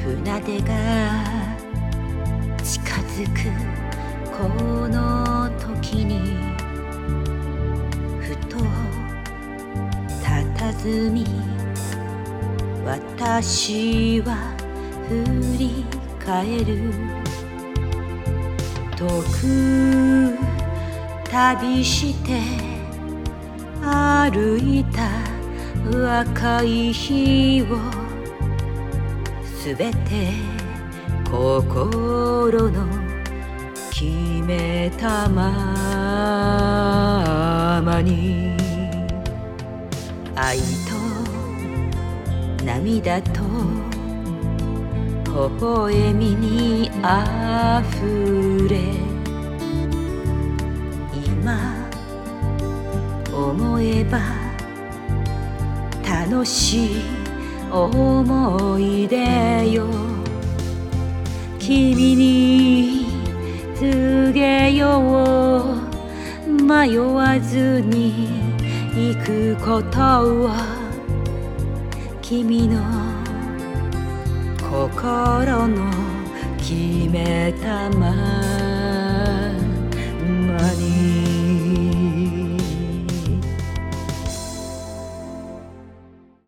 船出が近づくこの時にふと佇み私は振り返る。遠く旅して歩いた若い日をすべて心の決めたままに、愛と涙と微笑みにあふれ、今思えば楽しい思い出よ。君に告げよう、迷わずに行くことは君の心の決めたまま